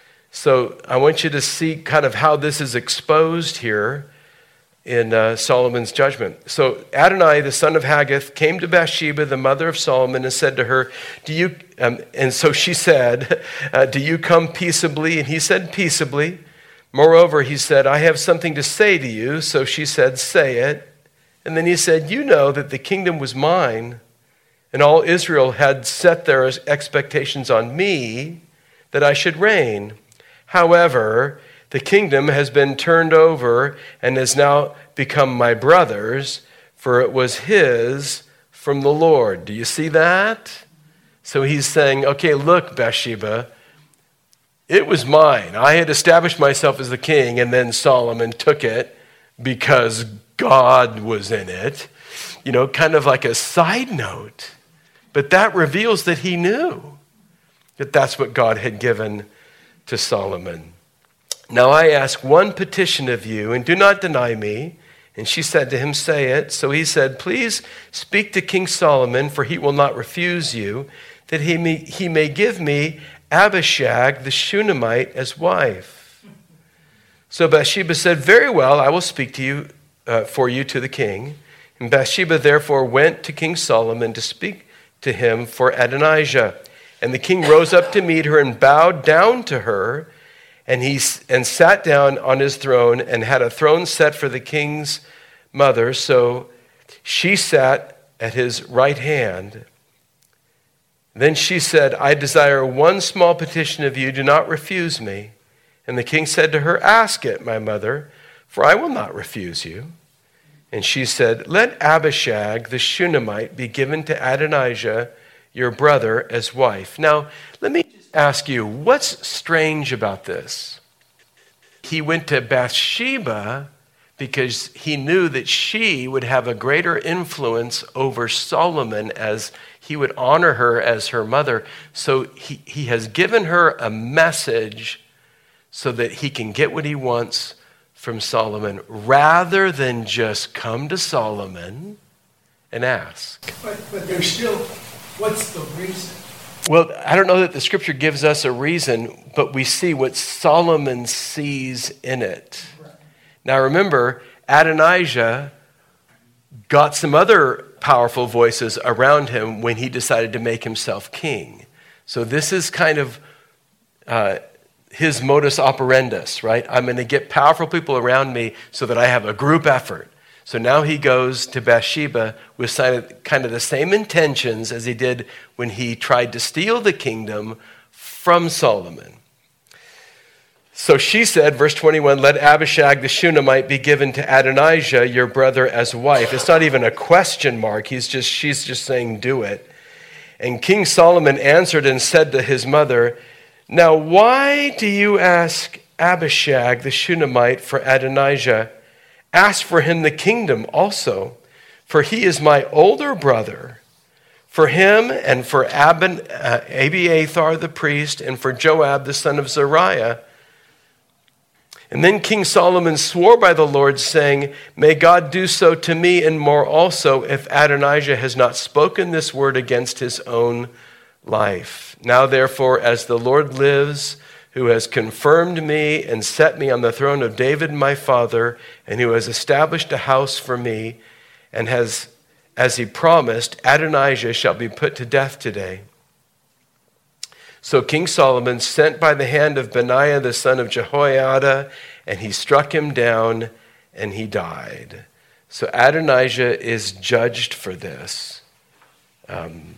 S2: So I want you to see kind of how this is exposed here in uh, Solomon's judgment. So Adonai, the son of Haggith, came to Bathsheba, the mother of Solomon, and said to her, "Do you?" Um, and so she said, uh, "Do you come peaceably?" And he said, "Peaceably." Moreover, he said, "I have something to say to you." So she said, "Say it." And then he said, "You know that the kingdom was mine, and all Israel had set their expectations on me, that I should reign. However, the kingdom has been turned over and has now become my brother's, for it was his from the Lord." Do you see that? So he's saying, okay, look, Bathsheba, it was mine. I had established myself as the king, and then Solomon took it because God was in it. You know, kind of like a side note. But that reveals that he knew that that's what God had given to Solomon. "Now I ask one petition of you, and do not deny me." And she said to him, "Say it." So he said, "Please speak to King Solomon, for he will not refuse you, that he may, he may give me Abishag the Shunammite as wife." So Bathsheba said, "Very well, I will speak to you uh, for you to the king." And Bathsheba therefore went to King Solomon to speak to him for Adonijah. And the king rose up to meet her and bowed down to her. And he and sat down on his throne and had a throne set for the king's mother. So she sat at his right hand. Then she said, I desire one small petition of you. Do not refuse me. And the king said to her, ask it, my mother, for I will not refuse you. And she said, let Abishag the Shunammite be given to Adonijah, your brother, as wife. Now, let me just ask you, what's strange about this? He went to Bathsheba because he knew that she would have a greater influence over Solomon as he would honor her as her mother. So he, he has given her a message so that he can get what he wants from Solomon, rather than just come to Solomon and ask.
S3: But, but there's still, what's the reason?
S2: Well, I don't know that the scripture gives us a reason, but we see what Solomon sees in it. Right. Now remember, Adonijah got some other powerful voices around him when he decided to make himself king. So this is kind of uh, his modus operandus, right? I'm going to get powerful people around me so that I have a group effort. So now he goes to Bathsheba with kind of the same intentions as he did when he tried to steal the kingdom from Solomon. So she said, verse twenty-one, let Abishag the Shunammite be given to Adonijah, your brother, as wife. It's not even a question mark. He's just, she's just saying, do it. And King Solomon answered and said to his mother, now why do you ask Abishag the Shunammite for Adonijah? Ask for him the kingdom also, for he is my older brother. For him and for Abin, uh, Abiathar the priest and for Joab the son of Zeruiah. And then King Solomon swore by the Lord, saying, may God do so to me and more also, if Adonijah has not spoken this word against his own life. Now therefore, as the Lord lives, who has confirmed me and set me on the throne of David my father, and who has established a house for me, and has, as he promised, Adonijah shall be put to death today. So King Solomon sent by the hand of Benaiah the son of Jehoiada, and he struck him down, and he died. So Adonijah is judged for this. Um,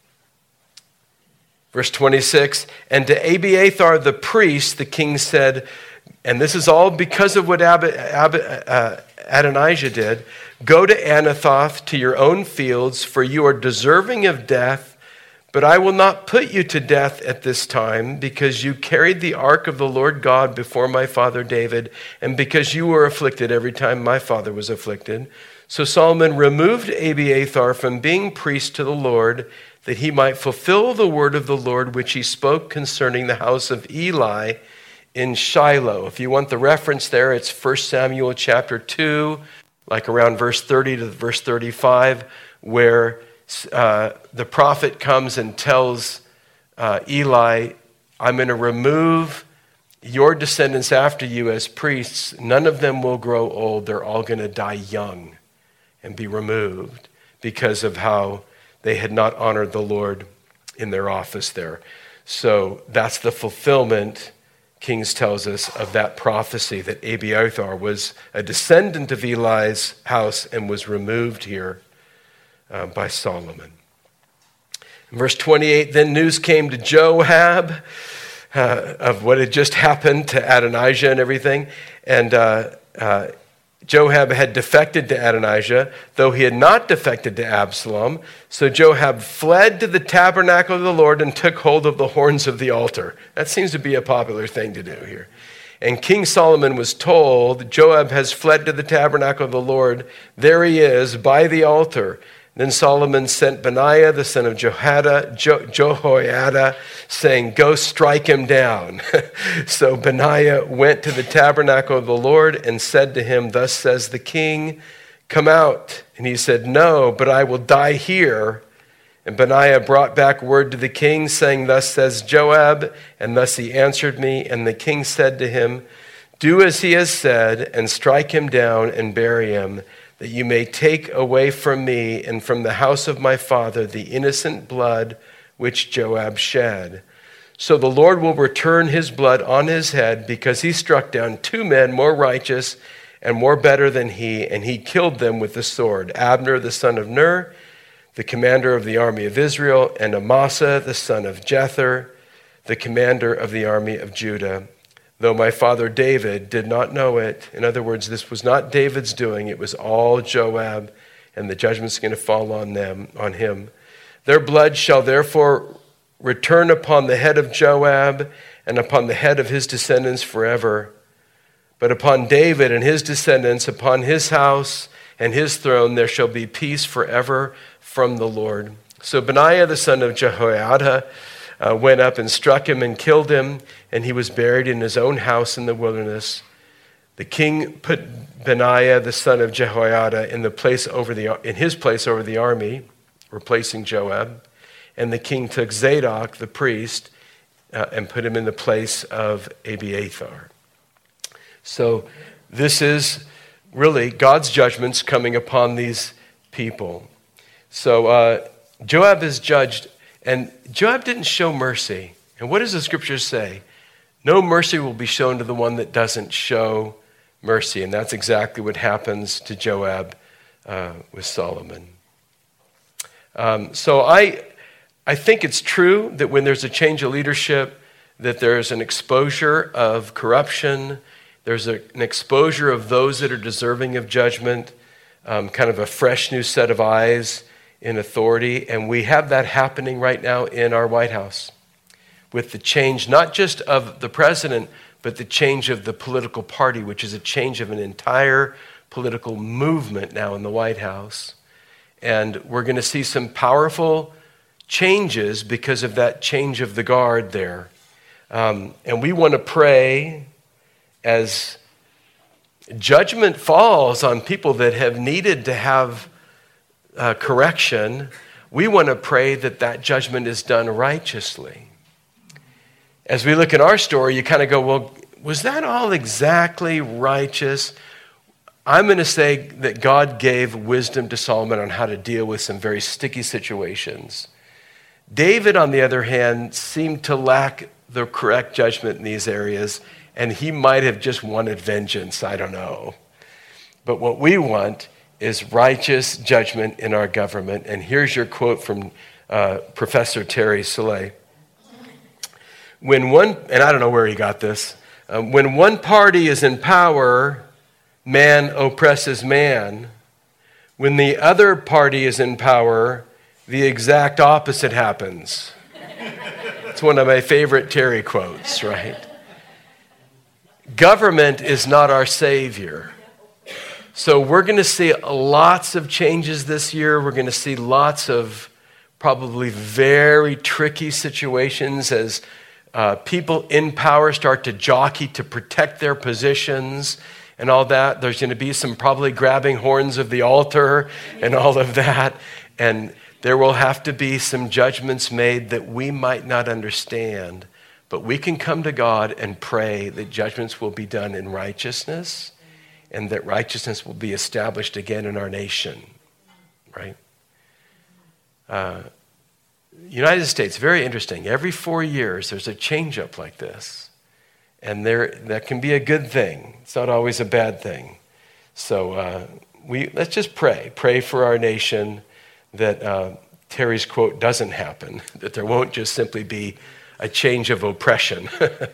S2: Verse twenty-six, and to Abiathar the priest, the king said, and this is all because of what Ab- Ab- uh, Adonijah did, go to Anathoth to your own fields, for you are deserving of death, but I will not put you to death at this time, because you carried the ark of the Lord God before my father David, and because you were afflicted every time my father was afflicted. So Solomon removed Abiathar from being priest to the Lord, that he might fulfill the word of the Lord which he spoke concerning the house of Eli in Shiloh. If you want the reference there, it's First Samuel chapter two, like around verse thirty to verse thirty-five, where uh, the prophet comes and tells uh, Eli, I'm going to remove your descendants after you as priests. None of them will grow old. They're all going to die young and be removed because of how they had not honored the Lord in their office there. So that's the fulfillment, Kings tells us, of that prophecy that Abiathar was a descendant of Eli's house and was removed here uh, by Solomon. In verse twenty-eight, then news came to Joab uh, of what had just happened to Adonijah and everything. And uh, uh, Joab had defected to Adonijah, though he had not defected to Absalom. So Joab fled to the tabernacle of the Lord and took hold of the horns of the altar. That seems to be a popular thing to do here. And King Solomon was told, Joab has fled to the tabernacle of the Lord. There he is by the altar. Then Solomon sent Benaiah, the son of Jehoiada, jo- Jehoiada, saying, go strike him down. So Benaiah went to the tabernacle of the Lord and said to him, thus says the king, come out. And he said, no, but I will die here. And Benaiah brought back word to the king, saying, thus says Joab, and thus he answered me. And the king said to him, do as he has said, and strike him down and bury him, that you may take away from me and from the house of my father the innocent blood which Joab shed. So the Lord will return his blood on his head, because he struck down two men more righteous and more better than he, and he killed them with the sword, Abner the son of Ner, the commander of the army of Israel, and Amasa, the son of Jether, the commander of the army of Judah, though my father David did not know it. In other words, this was not David's doing. It was all Joab, and the judgment's going to fall on them, on him. Their blood shall therefore return upon the head of Joab and upon the head of his descendants forever. But upon David and his descendants, upon his house and his throne, there shall be peace forever from the Lord. So Benaiah, the son of Jehoiada, uh, went up and struck him and killed him, and he was buried in his own house in the wilderness. The king put Benaiah, the son of Jehoiada, in the place over the in his place over the army, replacing Joab. And the king took Zadok, the priest, uh, and put him in the place of Abiathar. So this is really God's judgments coming upon these people. So uh, Joab is judged, and Joab didn't show mercy. And what does the scripture say? No mercy will be shown to the one that doesn't show mercy. And that's exactly what happens to Joab uh, with Solomon. Um, so I, I think it's true that when there's a change of leadership, that there's an exposure of corruption. There's a, an exposure of those that are deserving of judgment, um, kind of a fresh new set of eyes in authority. And we have that happening right now in our White House with the change, not just of the president, but the change of the political party, which is a change of an entire political movement now in the White House. And we're going to see some powerful changes because of that change of the guard there. Um, and we want to pray as judgment falls on people that have needed to have uh, correction. We want to pray that that judgment is done righteously. As we look at our story, you kind of go, well, was that all exactly righteous? I'm going to say that God gave wisdom to Solomon on how to deal with some very sticky situations. David, on the other hand, seemed to lack the correct judgment in these areas, and he might have just wanted vengeance. I don't know. But what we want is righteous judgment in our government. And here's your quote from uh, Professor Terry Soleil. When one, and I don't know where he got this, um, when one party is in power, man oppresses man. When the other party is in power, the exact opposite happens. It's one of my favorite Terry quotes, right? Government is not our savior. So we're going to see lots of changes this year. We're going to see lots of probably very tricky situations as uh, people in power start to jockey to protect their positions and all that. There's going to be some probably grabbing horns of the altar and all of that. And there will have to be some judgments made that we might not understand. But we can come to God and pray that judgments will be done in righteousness and that righteousness will be established again in our nation, right? Uh, United States, very interesting. Every four years, there's a change-up like this. And there, that can be a good thing. It's not always a bad thing. So uh, we let's just pray. Pray for our nation that uh, Terry's quote doesn't happen, that there won't just simply be a change of oppression.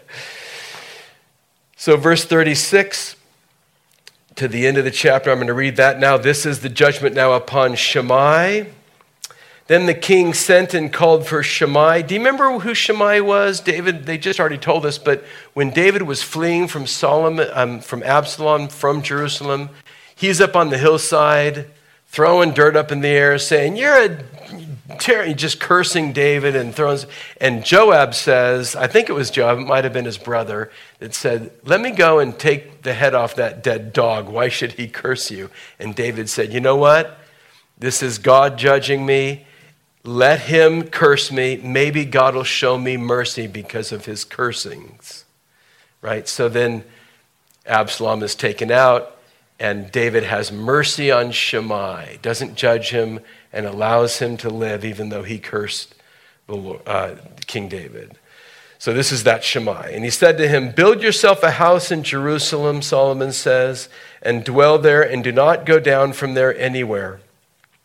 S2: So verse thirty-six, to the end of the chapter, I'm going to read that now. This is the judgment now upon Shammai. Then the king sent and called for Shammai. Do you remember who Shammai was? David, they just already told us, but when David was fleeing from Solomon, um, from Absalom, from Jerusalem, he's up on the hillside, throwing dirt up in the air, saying, "You're a terror," just cursing David and throwing. And Joab says, I think it was Joab, it might have been his brother, that said, "Let me go and take the head off that dead dog. Why should he curse you?" And David said, "You know what? This is God judging me. Let him curse me. Maybe God will show me mercy because of his cursings." Right? So then Absalom is taken out, and David has mercy on Shammai, doesn't judge him, and allows him to live even though he cursed the Lord, uh, King David. So this is that Shammai. And he said to him, "Build yourself a house in Jerusalem," Solomon says, "and dwell there, and do not go down from there anywhere.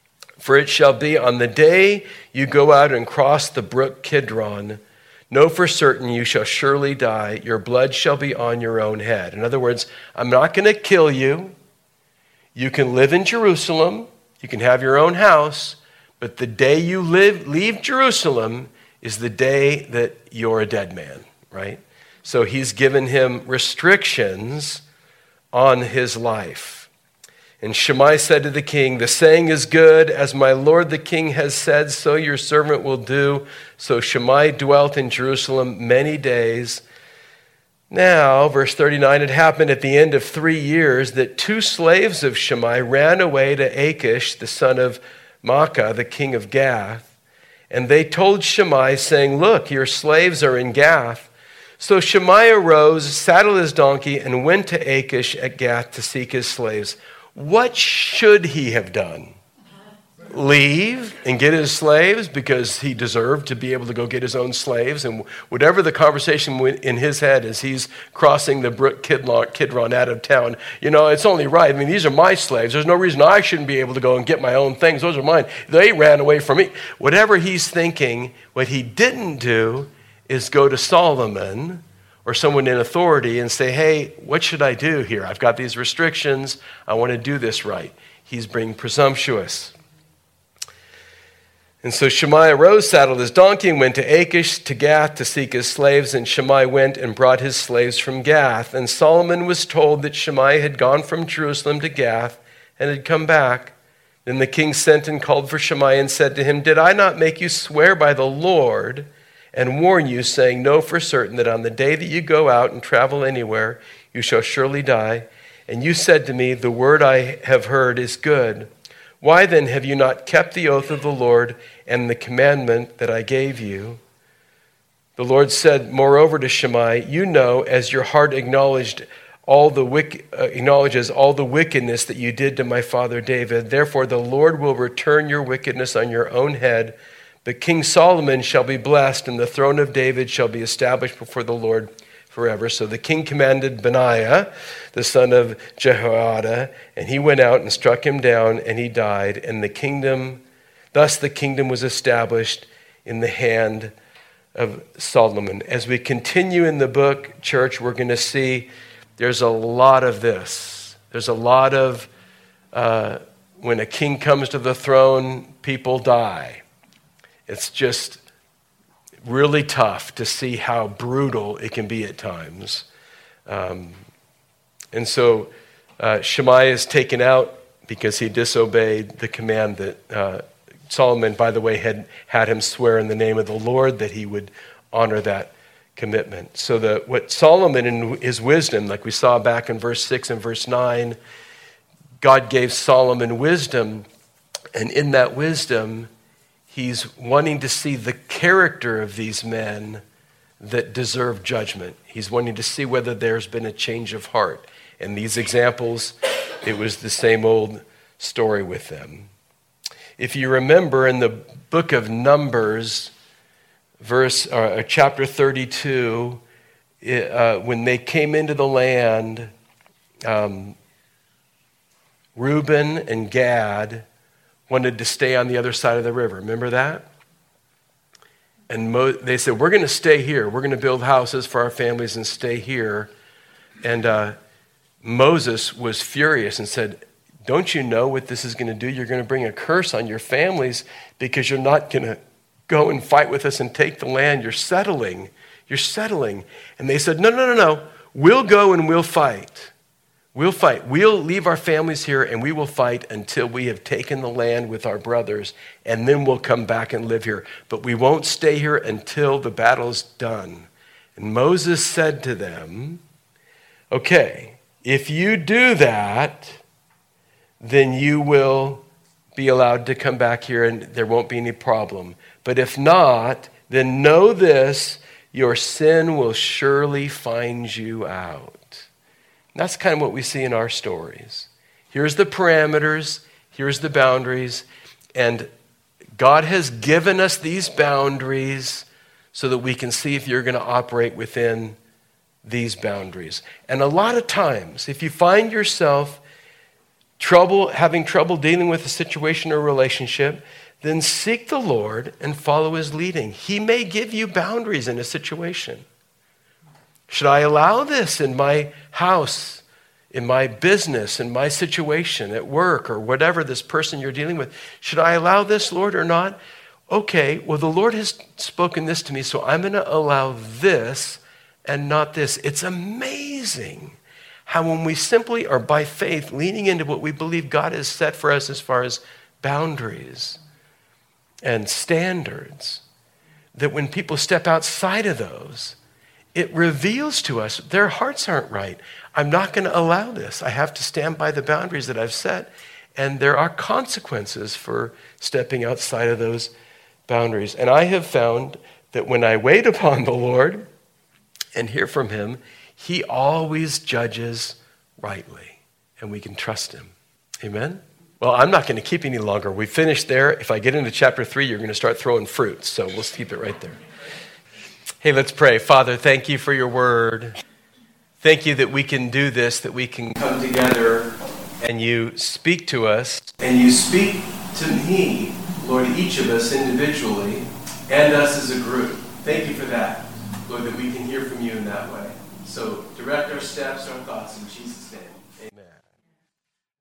S2: For it shall be on the day you go out and cross the brook Kidron, know for certain you shall surely die. Your blood shall be on your own head. In other words, I'm not going to kill you. You can live in Jerusalem. You can have your own house. But the day you live, leave Jerusalem is the day that you're a dead man, right? So he's given him restrictions on his life. And Shimei said to the king, the saying is good, as my lord the king has said, so your servant will do. So Shimei dwelt in Jerusalem many days. Now, verse thirty-nine, it happened at the end of three years that two slaves of Shimei ran away to Achish, the son of Maacah, the king of Gath. And they told Shimei, saying, look, your slaves are in Gath. So Shimei arose, saddled his donkey, and went to Achish at Gath to seek his slaves. What should he have done? Leave and get his slaves because he deserved to be able to go get his own slaves. And whatever the conversation in his head as he's crossing the brook Kidron out of town, you know, it's only right. I mean, these are my slaves. There's no reason I shouldn't be able to go and get my own things. Those are mine. They ran away from me. Whatever he's thinking, what he didn't do is go to Solomon or someone in authority and say, hey, what should I do here? I've got these restrictions. I want to do this right. He's being presumptuous. And so Shimei arose, saddled his donkey, and went to Achish, to Gath, to seek his slaves. And Shimei went and brought his slaves from Gath. And Solomon was told that Shimei had gone from Jerusalem to Gath and had come back. Then the king sent and called for Shimei and said to him, did I not make you swear by the Lord and warn you, saying, know for certain that on the day that you go out and travel anywhere, you shall surely die? And you said to me, the word I have heard is good. Why then have you not kept the oath of the Lord and the commandment that I gave you? The Lord said, moreover, to Shimei, you know, as your heart acknowledged all the wick, uh, acknowledges all the wickedness that you did to my father David. Therefore, the Lord will return your wickedness on your own head. But King Solomon shall be blessed, and the throne of David shall be established before the Lord forever. So the king commanded Benaiah, the son of Jehoiada, and he went out and struck him down, and he died. And the kingdom, thus the kingdom was established in the hand of Solomon. As we continue in the book, church, we're going to see there's a lot of this. There's a lot of, uh, when a king comes to the throne, people die. It's just really tough to see how brutal it can be at times. Um, and so uh, Shimei is taken out because he disobeyed the command that uh, Solomon, by the way, had had him swear in the name of the Lord that he would honor that commitment. So the, what Solomon in his wisdom, like we saw back in verse six and verse nine, God gave Solomon wisdom, and in that wisdom, he's wanting to see the character of these men that deserve judgment. He's wanting to see whether there's been a change of heart. And these examples, it was the same old story with them. If you remember in the book of Numbers, verse uh, chapter thirty-two, uh, when they came into the land, um, Reuben and Gad wanted to stay on the other side of the river. Remember that? And Mo- they said, we're going to stay here. We're going to build houses for our families and stay here. And uh, Moses was furious and said, don't you know what this is going to do? You're going to bring a curse on your families because you're not going to go and fight with us and take the land. You're settling. You're settling. And they said, no, no, no, no. We'll go and we'll fight. We'll fight. We'll leave our families here and we will fight until we have taken the land with our brothers, and then we'll come back and live here. But we won't stay here until the battle's done. And Moses said to them, okay, if you do that, then you will be allowed to come back here and there won't be any problem. But if not, then know this, your sin will surely find you out. And that's kind of what we see in our stories. Here's the parameters, here's the boundaries, and God has given us these boundaries so that we can see if you're going to operate within these boundaries. And a lot of times, if you find yourself trouble, having trouble dealing with a situation or relationship, then seek the Lord and follow his leading. He may give you boundaries in a situation. Should I allow this in my house, in my business, in my situation, at work, or whatever this person you're dealing with? Should I allow this, Lord, or not? Okay, well, the Lord has spoken this to me, so I'm going to allow this and not this. It's amazing how when we simply are by faith leaning into what we believe God has set for us as far as boundaries and standards, that when people step outside of those, it reveals to us their hearts aren't right. I'm not going to allow this. I have to stand by the boundaries that I've set. And there are consequences for stepping outside of those boundaries. And I have found that when I wait upon the Lord and hear from him, he always judges rightly. And we can trust him. Amen? Well, I'm not going to keep any longer. We finished there. If I get into chapter three, you're going to start throwing fruits. So we'll keep it right there. Hey, let's pray. Father, thank you for your word. Thank you that we can do this, that we can come together and you speak to us. And you speak to me, Lord, each of us individually and us as a group. Thank you for that, Lord, that we can hear from you in that way. So direct our steps, our thoughts in Jesus' name.